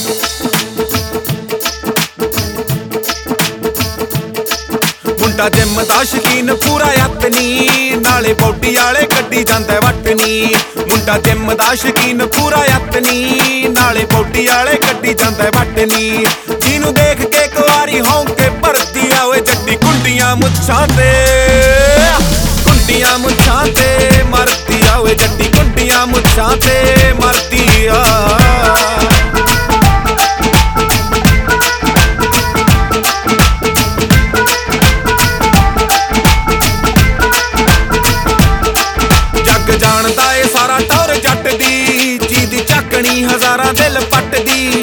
ਮੁੰਡਾ ਜਿਮ ਦਾ ਸ਼ਕੀਨ ਪੂਰਾ ਯਤਨੀ, ਨਾਲੇ ਬੌਡੀ ਵਾਲੇ ਕੱਢੀ ਜਾਂਦਾ ਵਟਨੀ। ਮੁੰਡਾ ਜਿਮ ਦਾ ਸ਼ਕੀਨ ਪੂਰਾ ਯਤਨੀ, ਨਾਲੇ ਬੌਡੀ ਵਾਲੇ ਕੱਢੀ ਜਾਂਦਾ ਵਟਨੀ। ਜਿਹਨੂੰ ਦੇਖ ਕੇ ਕੁਆਰੀ ਹੌਂਕੇ ਭਰਦੀ ਆ ਓਏ ਜੱਟੀ ਕੁੰਡੀਆਂ ਮੁੱਛਾਂ ਤੇ, ਕੁੰਡੀਆਂ ਮੁੱਛਾਂ ਤੇ ਮਰਦੀ ਆ ਓਏ ਜੱਟੀ ਕੁੰਡੀਆਂ ਮੁੱਛਾਂ ਤੇ ਮਰਦੀ ਆ। ਜਾਣਦਾ ਏ ਸਾਰਾ ਟੌਰ ਜੱਟ ਦੀ, ਜਿਹਦੀ ਝਾਕਣੀ ਹਜ਼ਾਰਾਂ ਦਿਲ ਪੱਟਦੀ।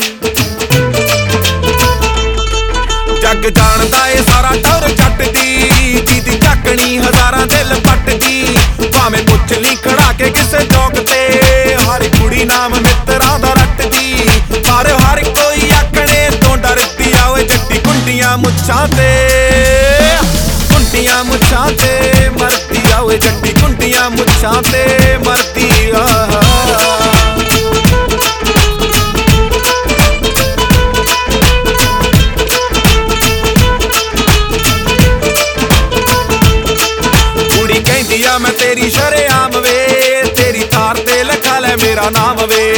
ਜੱਗ ਜਾਣਦਾ ਏ ਸਾਰਾ ਟੌਰ ਜੱਟ ਦੀ, ਜਿਹਦੀ ਝਾਕਣੀ ਹਜ਼ਾਰਾਂ ਦਿਲ ਪੱਟਦੀ। ਭਾਵੇਂ ਪੁੱਛ ਲਈ ਖੜਾ ਕੇ ਕਿਸੇ ਚੌਕ ਤੇ, ਹਰ ਕੁੜੀ ਨਾਮ ਮਿੱਤਰਾਂ ਦਾ ਰੱਟਦੀ। ਪਰ ਹਰ ਕੋਈ ਆਖਣੇ ਤੋਂ ਡਰਦੀ ਆ ਓਏ ਜੱਟੀ ਕੁੰਡੀਆਂ ਮੁੱਛਾਂ ਤੇ, ਕੁੰਡੀਆਂ ਮੁੱਛਾਂ ਤੇ ਮਰਦੀ ਆ ਓਏ ਜੱਟੀ ਕੁੰਡੀਆਂ ਮੁੱਛਾਂ ਤੇ ਮਰਦੀ ਆ। ਕੁੜੀ ਕਹਿੰਦੀ ਆ ਮੈਂ ਤੇਰੀ ਸ਼ਰੇਆਮ ਵੇ, ਤੇਰੀ ਥਾਰ ਤੇ ਲਿਖਾ ਲੈ ਮੇਰਾ ਨਾਮ ਵੇ।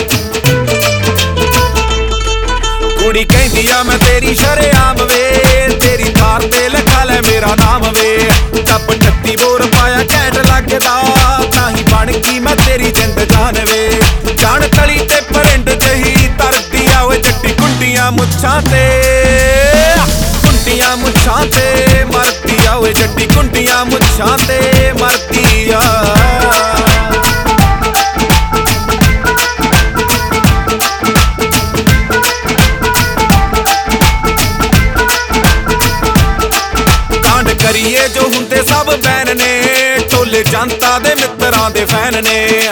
ਕੁੜੀ ਕਹਿੰਦੀ ਆ ਮੈਂ ਤੇਰੀ ਸ਼ਰੇਆਮ ਵੇ, ਤੇਰੀ ਥਾਰ ਤੇ ਲਿਖਾ ਲੈ ਮੇਰਾ ਨਾਮ ਵੇ। ਟੱਪ 38 ਬੋਰ ਪਾਇਆ ਘੈਂਟ ਲੱਗਦਾ, ਤਾਂ ਹੀ ਬਣ ਗਈ ਮੈਂ ਤੇਰੀ ਜਿੰਦ ਜਾਨ ਵੇ। ਜਾਣ ਤਲੀ ਤੇ ਪਰਿੰਡ ਜਹੀ ਤਰਦੀ ਆ ਓਏ ਜੱਟੀ ਕੁੰਡੀਆਂ ਮੁੱਛਾਂ ਤੇ, ਕੁੰਡੀਆਂ ਮੁੱਛਾਂ ਤੇ ਮਰਦੀ ਆ ਓਏ ਜੱਟੀ ਕੁੰਡੀਆਂ ਮੁੱਛਾਂ ਤੇ ਮਰਦੀ ਆ। ਕਰੀਏ ਜੋ ਹੁੰਦੇ ਸਭ ਬੈਨ ਨੇ, ਟੋਲੇ ਜਨਤਾ ਦੇ ਮਿੱਤਰਾਂ ਦੇ ਫੈਨ ਨੇ।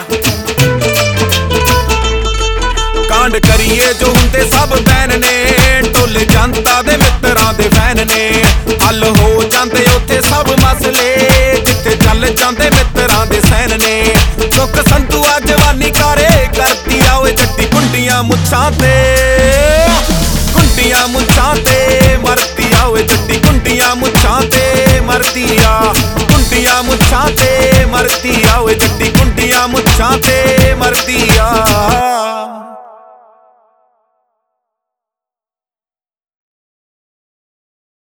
ਕਾਂਡ ਕਰੀਏ ਜੋ ਹੁੰਦੇ ਸਭ ਬੈਨ ਨੇ, ਟੋਲੇ ਜਨਤਾ ਦੇ ਮਿੱਤਰਾਂ ਦੇ ਫੈਨ ਨੇ। ਹੱਲ ਹੋ ਜਾਂਦੇ ਉੱਥੇ ਸਭ ਮਸਲੇ, ਜਿੱਥੇ ਚੱਲ ਜਾਂਦੇ ਮਿੱਤਰਾਂ ਦੇ ਸੈਨ ਨੇ। ਸੁੱਖ ਸੰਤੂ ਆ ਜਵਾਨੀ ਕਾਰੇ ਕਰਦੀ ਆ ਓਏ ਜੱਟੀ ਕੁੰਡੀਆਂ ਮੁੱਛਾਂ ਤੇ, ਕੁੰਡੀਆਂ ਮੁੱਛਾਂ ਤੇ ਮਰਦੀ ਆ ਓਏ ਜੱਟੀ ਕੁੰਡੀਆਂ ਮੁੱਛਾਂ ਤੇ ਮਰਦੀ ਆ। ਕੁੰਡੀਆਂ ਮੁੱਛਾਂ ਤੇ ਮਰਦੀ ਆ ਓਏ ਜੱਟੀ ਕੁੰਡੀਆਂ ਮੁੱਛਾਂ ਤੇ ਮਰਦੀ